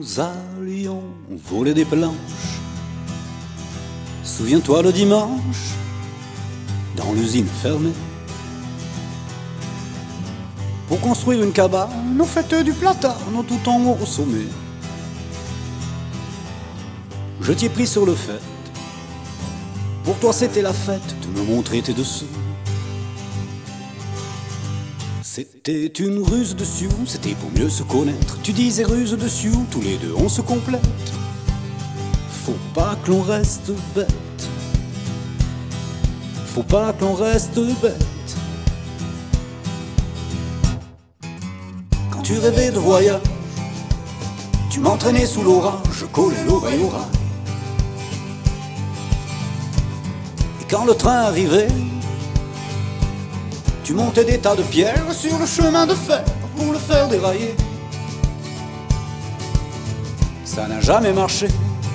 nous allions voler des planches. Souviens-toi le dimanche, dans l'usine fermée, pour construire une cabane, on fêtait du platane tout en haut au sommet. Je t'y ai pris sur le fait, pour toi c'était la fête de me montrer tes dessous. C'était une ruse dessus, c'était pour mieux se connaître. Tu disais ruse dessus, tous les deux on se complète. Faut pas que l'on reste bête. Faut pas que l'on reste bête. Quand tu rêvais de voyage, tu m'entraînais sous l'orage, je collais l'oreille au rail. Et quand le train arrivait, tu montais des tas de pierres sur le chemin de fer pour le faire dérailler. Ça n'a jamais marché.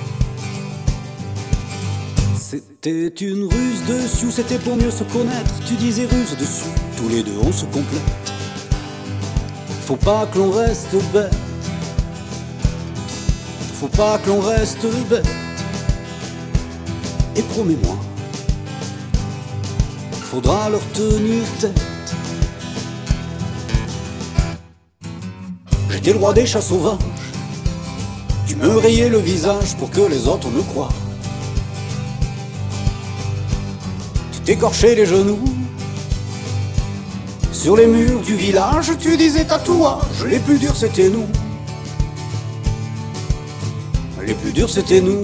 C'était une ruse dessus, c'était pour mieux se connaître. Tu disais ruse dessus, tous les deux on se complète. Faut pas que l'on reste bête. Faut pas que l'on reste bête. Et promets-moi, faudra leur tenir tête. J'étais le roi des chats sauvages. Tu me rayais le visage pour que les autres me croient. Tu t'écorchais les genoux sur les murs du village. Tu disais tatouage, les plus durs c'était nous. Les plus durs c'était nous.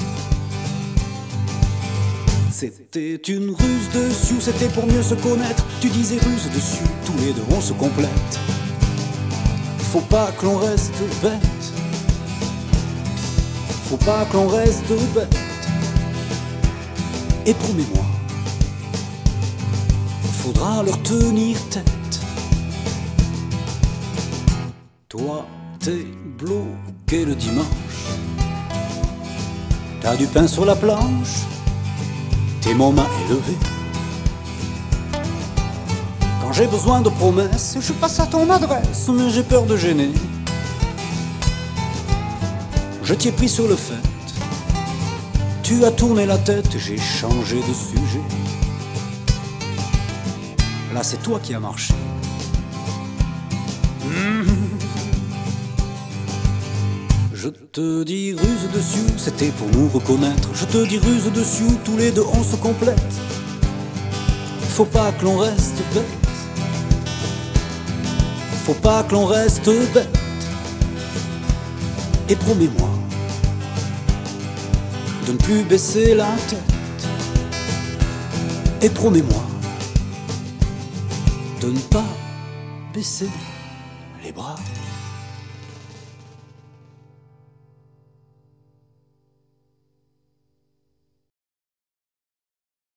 C'était une ruse dessus, c'était pour mieux se connaître. Tu disais ruse dessus, tous les deux on se complète. Faut pas que l'on reste bête. Faut pas que l'on reste bête. Et promets-moi, faudra leur tenir tête. Toi, t'es bloqué le dimanche. T'as du pain sur la planche. T'es mon main élevée. Quand j'ai besoin de promesses, je passe à ton adresse, mais j'ai peur de gêner. Je t'y ai pris sur le fait. Tu as tourné la tête, j'ai changé de sujet. Là c'est toi qui as marché. Je te dis ruse dessus, c'était pour nous reconnaître. Je te dis ruse dessus, tous les deux on se complète. Faut pas que l'on reste bête. Faut pas que l'on reste bête. Et promets-moi de ne plus baisser la tête. Et promets-moi de ne pas baisser les bras.